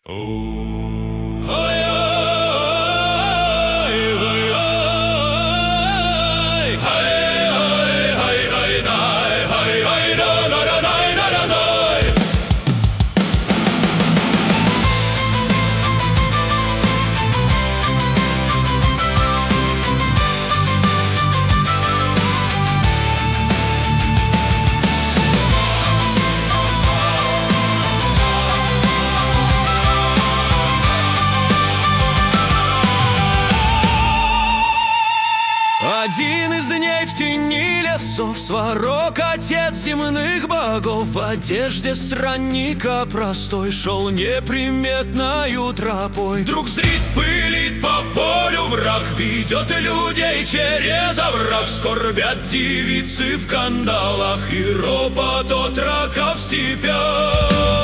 Один из дней в тени лесов Сварог, отец земных богов, в одежде странника простой шел неприметною тропой. Вдруг зрит, пылит по полю враг, ведет людей через овраг. Скорбят девицы в кандалах и ропот отрока в степях.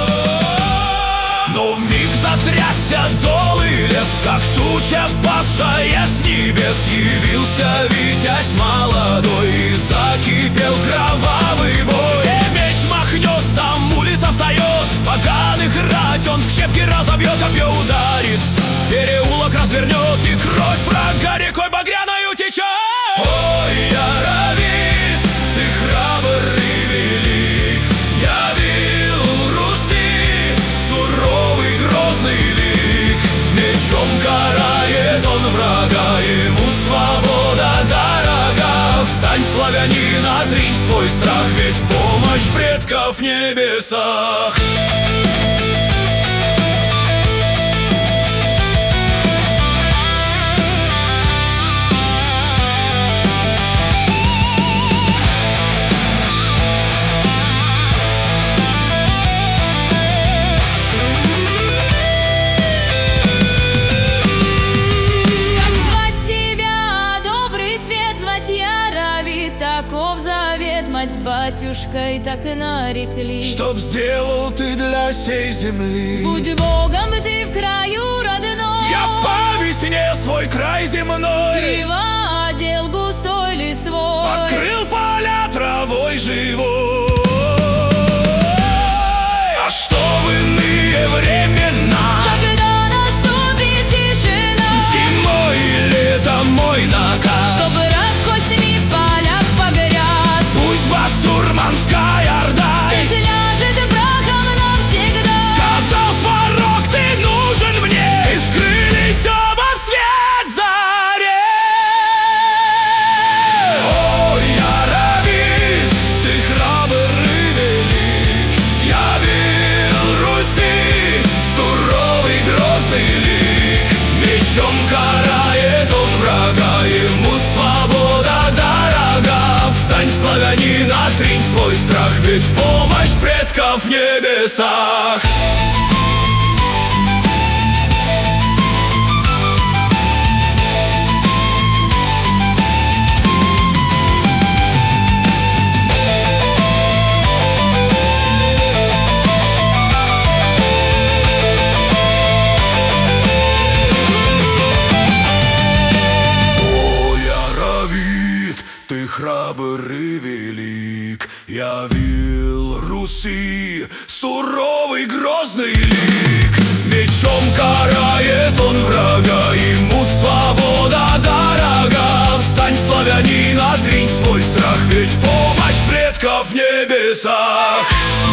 Но вмиг затрясся дол и лес, как туча, павшая с небес. Явился витязь молодой и закипел кровавый бой. Где меч махнет, там улица встает, поганых рать он в щепки разобьет, копье ударит, переулок развернет, и кровь врага рекой багряною течет. Ой, Яровит, ты храбр и велик, явил Руси суровый грозный лик. Мечом карает он врага, ему свобода дорога. Встань, славянин, отринь свой страх, ведь помощь предков в небесах. Таков завет, мать с батюшкой так и нарекли. Чтоб сделал ты для сей земли? Будь Богом ты в краю родном. Я по весне свой край земной Криво одел густой листвой, покрыл поля травой живой. А что в иные времена, когда наступит тишина, зимой и летом мой наказ, чтобы раб костями в полях погряз. пусть басурманская орда Здесь ляжет прахом навсегда. сказал Сварог, ты нужен мне, и скрылись оба в свет зари. Ой, Яровит, ты храбр и велик, явил Руси суровый грозный лик. Мечом карает он врага, ему свобода дорога. Встань, славянин, отринь свой страх, ведь помощь предков в небесах. О, Яровит, ты храбр и велик, явил Руси суровый грозный лик. Мечом карает он врага, ему свобода дорога. Встань, славянин, отринь свой страх, ведь помощь предков в небесах.